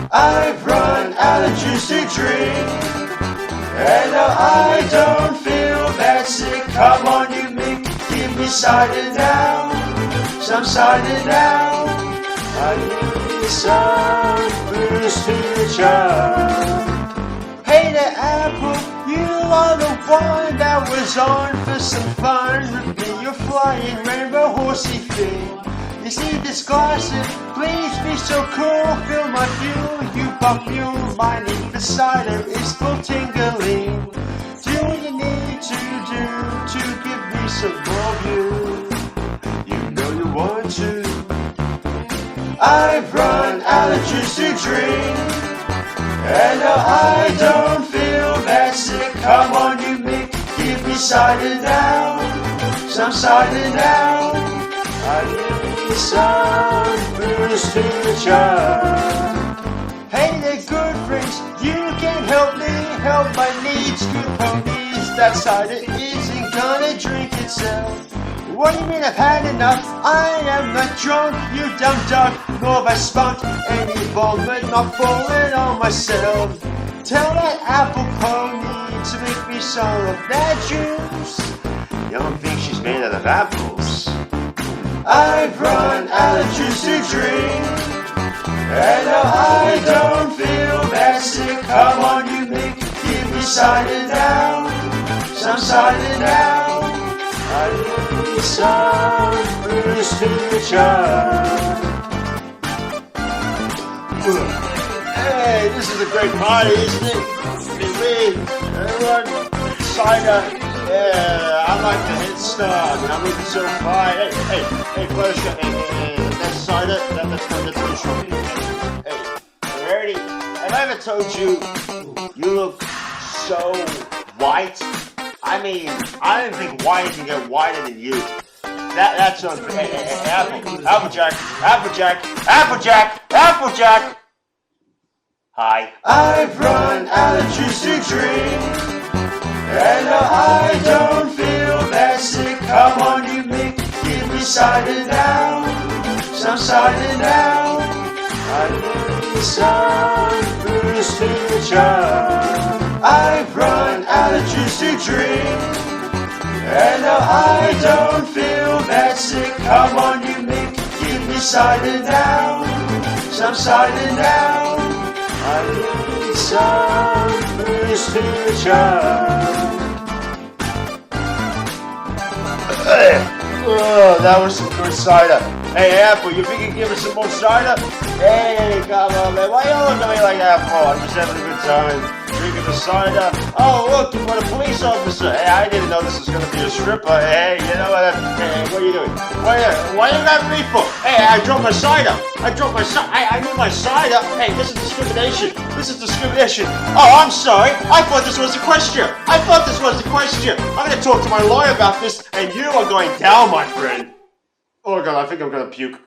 I've run out of juice to drink, and now I don't feel that sick. Come on, you Mick, give me cider now, some cider now. I need some booze to charm. Hey there, Apple, you are the one that was on for some fun with me. Your flying rainbow horsey thing. You see this glasses, please be so cool. Fill my fuel, you pop mule. My need for cider is full tingling. Do what you need to do to give me some more view. You know you want to. I've run out of juice to drink, and now I don't feel that sick. Come on, you Mick, give me cider now, some cider now. I need some booze to charm. Hey there, good friends, you can help me help my needs. Good ponies, that cider isn't gonna drink itself. What do you mean I've had enough? I am not drunk, you dumb duck, nor have I spunked any vomit, not falling on myself. Tell that apple pony to make me some of that juice. You don't think she's made out of apples? I've run out of juice to drink, and now I don't feel that sick. Come on, you Mick, give me cider now, some cider now. I need some booze to charm. Hey, this is a great party, isn't it? Me, everyone, cider. Yeah, I'm like the head star, and I'm looking so fine. Hey, Flusha, hey, that's cider, that's pretty strong. Hey, Rarity, have I ever told you, you look so white? I mean, I didn't think white can get whiter than you. That's unfair. Hey, Applejack. Hi. I've run out of juice to drink, and now I don't feel that sick. Come on, you Mick, give me cider now, some cider now. I need some booze to charm. I've run out of juice to drink, and now I don't feel that sick. Come on, you Mick, give me cider now, some cider now. I need some booze to charm. Oh, that was some good cider. Hey, Apple, you think you can give us some more cider? Hey, come on, man. Why you looking at me like that for? I'm just having a good time drinking the cider. Oh, look, you got a police officer. Hey, I didn't know this was going to be a stripper. Hey, you know what? Hey, what are you doing? Why you got me for? Hey, I dropped my cider. I need my cider. Hey, this is discrimination. Oh, I'm sorry. I thought this was a question. I'm going to talk to my lawyer about this, and you are going down, my friend. Oh, God, I think I'm going to puke.